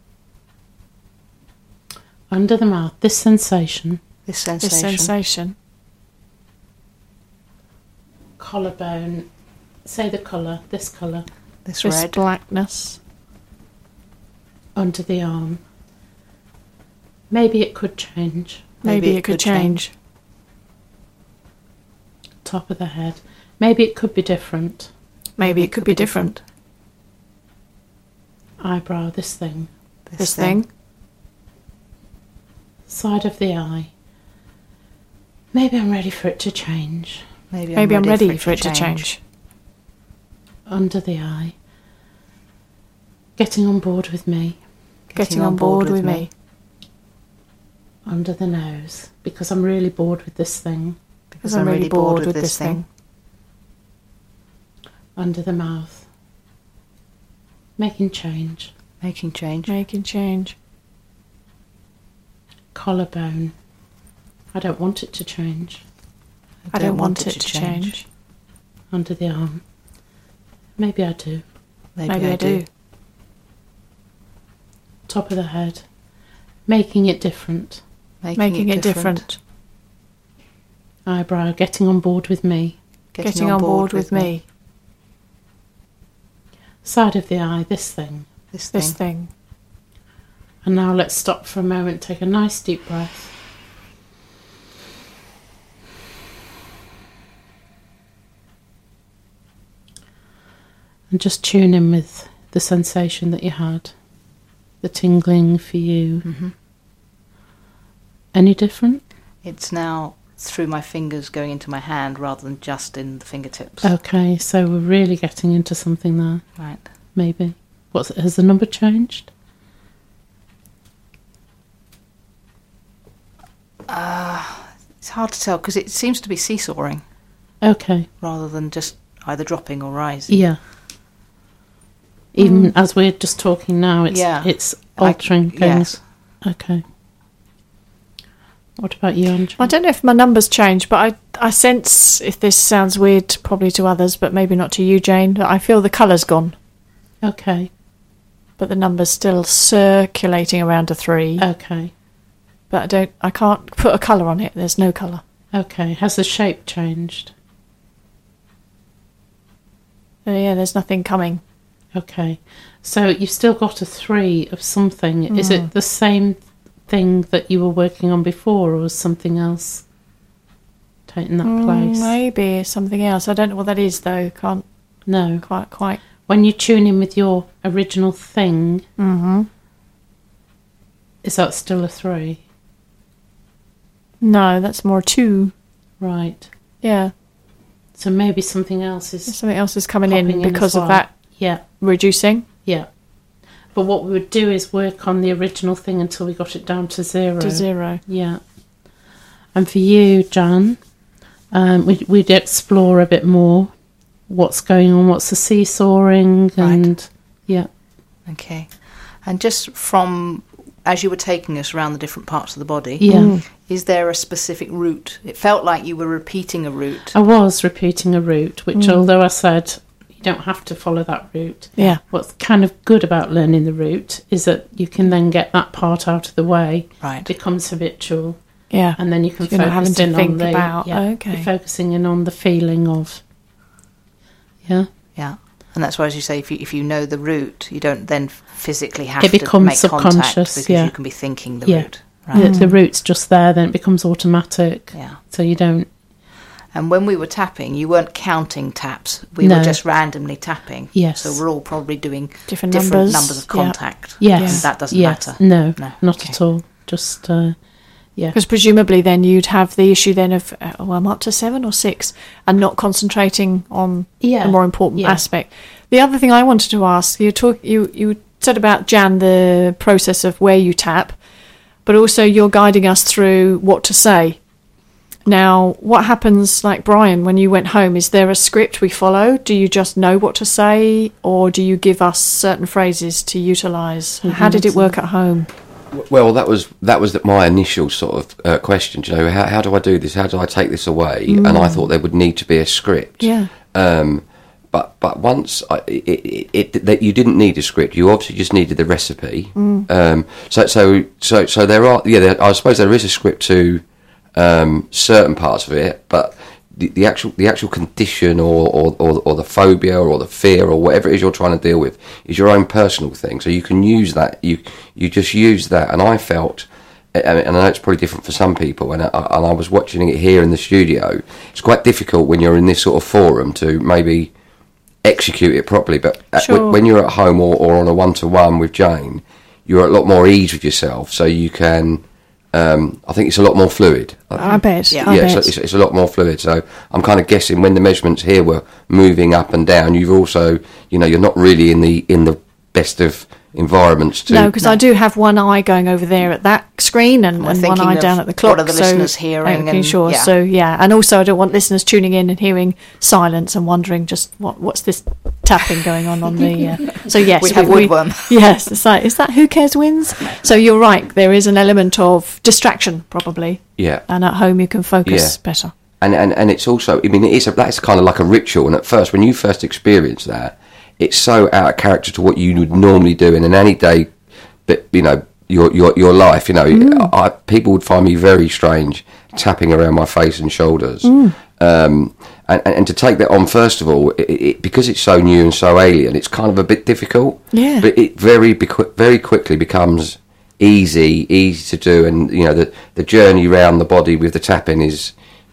Under the mouth. This sensation. this This sensation, sensation. Collarbone. Say the colour. This colour. this This red, blackness. Under the arm. Maybe it could change. Maybe, it could change. Top of the head. Maybe it could be different. Maybe it could be different. Eyebrow. This thing. This thing. Side of the eye. Maybe I'm ready for it to change. Maybe, Maybe I'm ready it for it to change. Under the eye. Getting on board with me. Getting on board with me. Under the nose. Because I'm really bored with this thing. Because I'm really bored with this thing. Under the mouth. Making change. Making change. Making change. Collarbone. I don't want it to change. I don't want it to change. Under the arm. Maybe I do. Maybe, Maybe I, do. Top of the head. Making it different. Making, Making it different. Eyebrow. Getting on board with me. Getting, on board, with me. Side of the eye. This thing. This thing. This thing. And now let's stop for a moment. Take a nice deep breath. And just tune in with the sensation that you had. The tingling for you. Mm-hmm. Any different? It's now through my fingers going into my hand rather than just in the fingertips. Okay, so we're really getting into something there. Right. Maybe. What's has the number changed? Uh, it's hard to tell because it seems to be seesawing Okay. rather than just either dropping or rising. Yeah. Even as we're just talking now, it's Yeah. it's I- altering things. yes. Okay. What about you, Angela? I don't know if my numbers change, but I, I sense, if this sounds weird probably to others, but maybe not to you, Jane, that I feel the colour's gone, Okay. but the number's still circulating around a three. Okay. But I don't, I can't put a colour on it. There's no colour. Okay. Has the shape changed? Uh, yeah, there's nothing coming. Okay. So you've still got a three of something. Is it the same thing that you were working on before, or was something else taking that Mm, place? maybe it's something else. I don't know what that is though. Can't No. quite quite. When you tune in with your original thing, Mm-hmm. is that still a three? No, that's more two. Right. Yeah, So maybe something else is something else is coming in popping in because as of well. that Yeah. reducing. Yeah. But what we would do is work on the original thing until we got it down to zero. To zero. Yeah. And for you, Jan, um, we'd, we'd explore a bit more what's going on, what's the seesawing, and Right. yeah. Okay. And just from, as you were taking us around the different parts of the body, Yeah. is there a specific route? It felt like you were repeating a route. I was repeating a route, which although I said you don't have to follow that route, Yeah. what's kind of good about learning the route is that you can then get that part out of the way. Right. It becomes habitual. Yeah. And then you can So you're not having focus to in think on the about, yeah, okay. you're focusing in on the feeling of yeah. Yeah. And that's why, as you say, if you if you know the route, you don't then physically have It to becomes make contact subconscious, because yeah. you can be thinking the Yeah. route. Right. The, the route's just there, then it becomes automatic. Yeah. So you don't. And when we were tapping, you weren't counting taps. We No. were just randomly tapping. Yes. So we're all probably doing Different different, numbers, of yeah. contact. Yes. And that doesn't yes. matter. No, No. not Okay. at all. Just uh, yeah. Because presumably then you'd have the issue then of, uh, well, I'm up to seven or six, and not concentrating on Yeah. the more important Yeah. aspect. The other thing I wanted to ask, you talk, you, you said about, Jan, the process of where you tap, but also you're guiding us through what to say. Now, what happens, like Brian, when you went home? Is there a script we follow? Do you just know what to say, or do you give us certain phrases to utilise? How did it work at home? Well, that was that was my initial sort of uh, question. You know, how, how do I do this? How do I take this away? And I thought there would need to be a script. Yeah. Um, but but once I, it, it, it that you didn't need a script, you obviously just needed the recipe. Um, so so so so there are yeah. There, I suppose there is a script to um, certain parts of it, but the, the actual the actual condition or, or, or, or the phobia or the fear or whatever it is you're trying to deal with is your own personal thing. So you can use that. You you just use that. And I felt, and I know it's probably different for some people, and I, and I was watching it here in the studio. It's quite difficult when you're in this sort of forum to maybe execute it properly. But at- Sure. when you're at home or, or on a one-to-one with Jane, you're at a lot more ease with yourself. So you can... Um, I think it's a lot more fluid. I bet. Yeah. I yeah, bet. so it's, it's a lot more fluid. So I'm kind of guessing when the measurements here were moving up and down, you've also, you know, you're not really in the in the best of environments to. No, because I do have one eye going over there at that screen and, We're and one thinking eye of down at the what clock. are the so listeners hearing making and- sure. yeah. So yeah, and also I don't want listeners tuning in and hearing silence and wondering just what what's this tapping going on on the. Uh, so yes, We have woodworm. Yes, it's like, is that Who Cares Wins? So you're right. There is an element of distraction probably, yeah, and at home you can focus Yeah. better. and, and and it's also, I mean, it is a, that's kind of like a ritual. And at first, when you first experience that, it's so out of character to what you would normally do in an any day, but you know, your your your life. You know, mm. I, people would find me very strange tapping around my face and shoulders. Mm. Um, and, and to take that on, first of all, it, it, because it's so new and so alien, it's kind of a bit difficult. Yeah. But it very very quickly becomes easy, easy to do, and you know the the journey around the body with the tapping is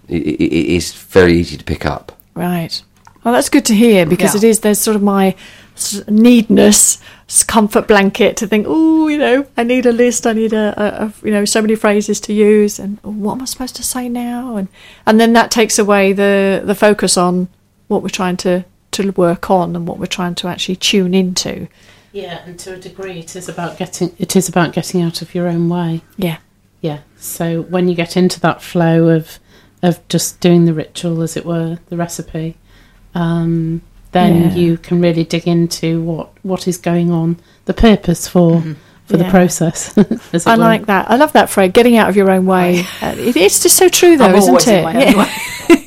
is very easy to pick up. Right. Well, that's good to hear, because Yeah. it is, there's sort of my sort of needness comfort blanket to think, oh, you know, I need a list, I need a, a, a, you know, so many phrases to use, and oh, what am I supposed to say now? And and then that takes away the, the focus on what we're trying to, to work on and what we're trying to actually tune into. Yeah, and to a degree, it is about getting it is about getting out of your own way. Yeah. Yeah. So when you get into that flow of of just doing the ritual, as it were, the recipe, um, then Yeah. you can really dig into what, what is going on, the purpose for Mhm. for Yeah. the process. As it I were. like that. I love that phrase, getting out of your own way. Uh, it, it's just so true, though, I'm isn't always it? in my own way.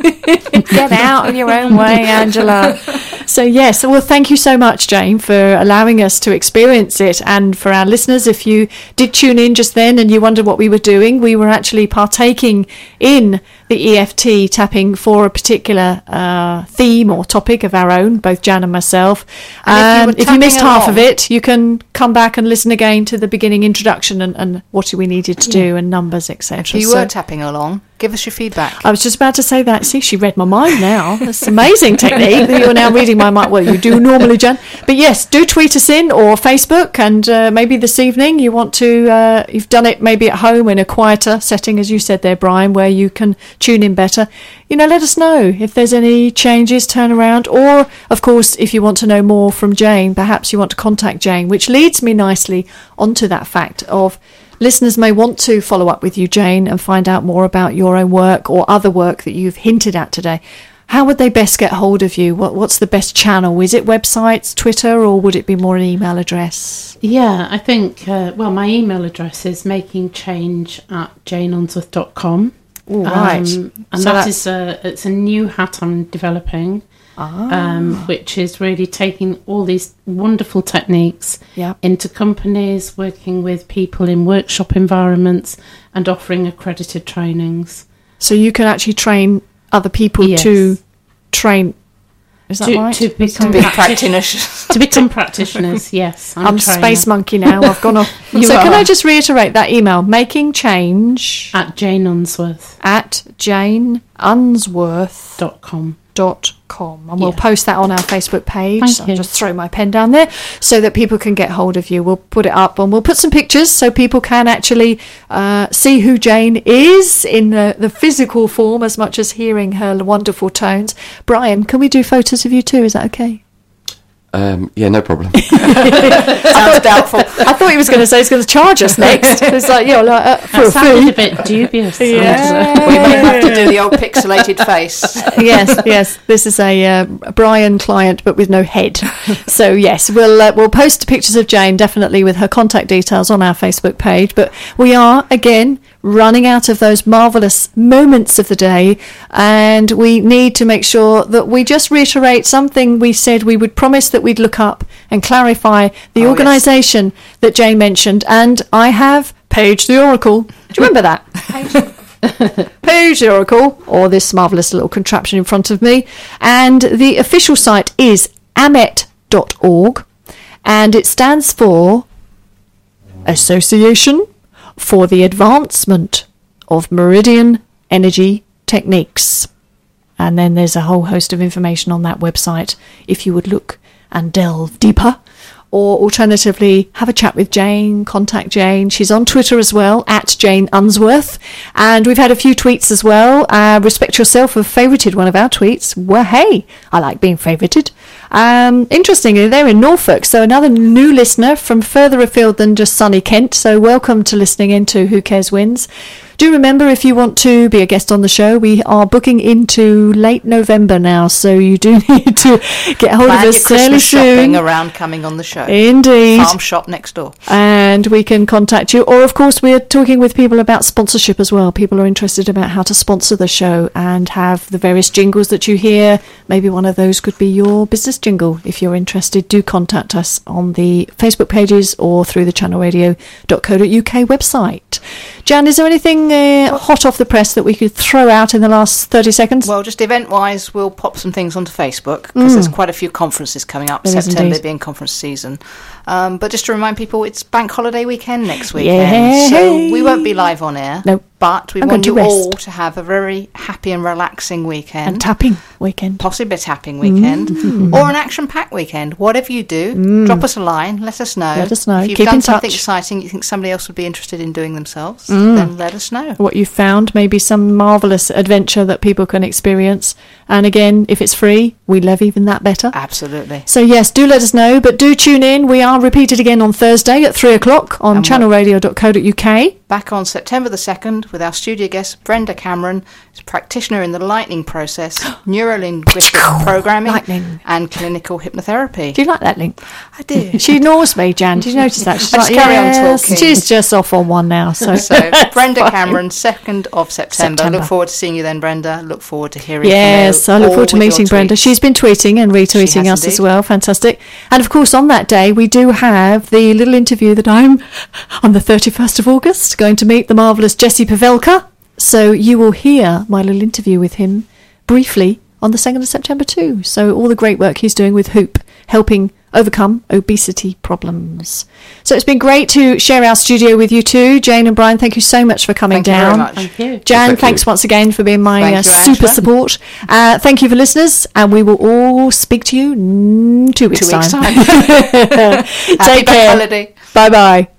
Get out of your own way, Angela. So, yes, well, thank you so much, Jane, for allowing us to experience it. And for our listeners, if you did tune in just then and you wondered what we were doing, we were actually partaking in the E F T tapping for a particular uh, theme or topic of our own, both Jan and myself. And if you Um, were if you tapping missed half of along- it, you can come back and listen again to the beginning introduction and, and what we needed to do and numbers, et cetera. If you So- were tapping along, give us your feedback. I was just about to say that. See, she read my mind now. That's amazing technique that you're now reading my mind. Well, you do normally, Jan. But yes, do tweet us in or Facebook, and uh, maybe this evening you want to, uh, you've done it maybe at home in a quieter setting, as you said there, Brian, where you can tune in better. You know, let us know if there's any changes, turn around, or, of course, if you want to know more from Jane, perhaps you want to contact Jane, which leads me nicely onto that fact of listeners may want to follow up with you, Jane, and find out more about your own work or other work that you've hinted at today. How would they best get hold of you? What, what's the best channel? Is it websites, Twitter, or would it be more an email address? Yeah, I think, uh, well, my email address is makingchange at jane unsworth dot com. All right. Um, and So that that's- is a, it's a new hat I'm developing, Ah. um, which is really taking all these wonderful techniques Yeah. into companies, working with people in workshop environments, and offering accredited trainings. So you can actually train other people Yes. to train. Is that to, right? to become Big practi- practitioners. to become practitioners, yes. I'm, I'm a trainer. Space Monkey now. I've gone off. You So can are. I just reiterate that email? Making change At jane unsworth at jane unsworth dot com. dot com, and we'll Yeah. post that on our Facebook page. Thank I'll you. just throw my pen down there so that people can get hold of you. We'll put it up and we'll put some pictures so people can actually uh, see who Jane is in the, the physical form as much as hearing her wonderful tones. Brian, can we do photos of you too? Is that okay? Um, yeah, no problem. Sounds doubtful. I thought he was going to say he's going to charge us next. It's like, yeah, like, uh, for That a sounded fee. a bit dubious. Yeah. We may have to do the old pixelated face. Yes, yes. This is a uh, Brian client, but with no head. So yes, we'll uh, we'll post pictures of Jane definitely with her contact details on our Facebook page. But we are again running out of those marvellous moments of the day, and we need to make sure that we just reiterate something we said we would promise that we'd look up and clarify the Oh, yes. organisation that Jane mentioned. And I have Page the Oracle. Do you remember that? Page the Oracle, or this marvellous little contraption in front of me. And the official site is amet dot org, and it stands for Association for the Advancement of Meridian Energy Techniques. And then there's a whole host of information on that website if you would look and delve deeper. Or alternatively, have a chat with Jane, contact Jane. She's on Twitter as well, at Jane Unsworth. And we've had a few tweets as well. Uh, Respect Yourself have favourited one of our tweets. Well, hey, I like being favourited. Um, interestingly, they're in Norfolk, so another new listener from further afield than just sunny Kent. So welcome to listening into Who Cares Wins. Do remember, if you want to be a guest on the show, we are booking into late November now, so you do need to get hold Plan of us your fairly Christmas shopping soon. around coming on the show. Indeed. Farm shop next door. And we can contact you. Or, of course, we're talking with people about sponsorship as well. People are interested about how to sponsor the show and have the various jingles that you hear. Maybe one of those could be your business jingle. If you're interested, do contact us on the Facebook pages or through the channel radio dot co dot uk website. Jan, is there anything uh, hot off the press that we could throw out in the last thirty seconds? Well, just event-wise, we'll pop some things onto Facebook because Mm. there's quite a few conferences coming up. There is September indeed. being conference season. Um, but just to remind people, it's bank holiday weekend next Yay. weekend. So we won't be live on air. No. But we I'm want going you to all rest. to have a very happy and relaxing weekend. And tapping weekend. Possibly a tapping weekend Mm. or an action-packed weekend. Whatever you do, drop us a line. Let us know. Let us know. If you've Keep done in something touch. exciting you think somebody else would be interested in doing themselves, then let us know. What you found, maybe some marvellous adventure that people can experience. And again, if it's free, we love even that better. Absolutely. So yes, do let us know, but do tune in. We are repeated again on Thursday at three o'clock on And channel radio dot co dot uk. Back on September the second with our studio guest Brenda Cameron, who's a practitioner in the lightning process, neuro-linguistic programming Lightning. and clinical hypnotherapy. Do you like that link? I do. She ignores me, Jan. Did you notice that? She's I just carry on "Yes." talking. She's just off on one now. So, So Brenda Fine. Cameron, second of September. September. Look forward to seeing you then, Brenda. Look forward to hearing Yes, from I you. look all forward to with your meeting Brenda. tweets. She's been tweeting and retweeting She has us as indeed. well. Fantastic. And of course, on that day, we do have the little interview that I'm on the thirty-first of August going to meet the marvellous Jesse Pavelka. So you will hear my little interview with him briefly on the second of September too. So all the great work he's doing with Hoop, helping overcome obesity problems. So it's been great to share our studio with you too. Jane and Brian, thank you so much for coming Thank you very down. much. Thank you. Jan, Thank thanks you. once again for being my Thank uh, you, super Angela. support. Uh, thank you for listeners, and we will all speak to you in two weeks' Two weeks' time. time. Happy Take bank care. holiday. Bye bye.